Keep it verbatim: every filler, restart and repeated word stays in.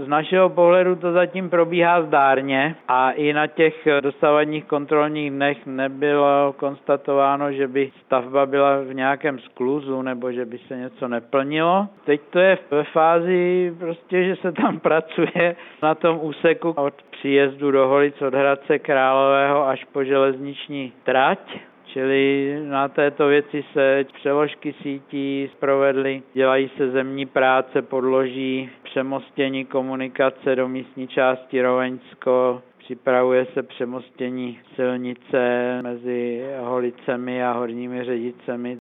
našeho pohledu to zatím probíhá zdárně a i na těch dosavadních kontrolních dnech nebylo konstatováno, že by stavba byla v nějakém skluzu nebo že by se něco neplnilo. Teď to je ve fázi prostě, že se tam pracuje na tom úseku od příjezdu do Holic od Hradce Králového až po železniční trať. Čili na této věci se přeložky sítí provedly, dělají se zemní práce, podloží, přemostění komunikace do místní části Roveňsko, připravuje se přemostění silnice mezi Holicemi a Horními Řežicemi.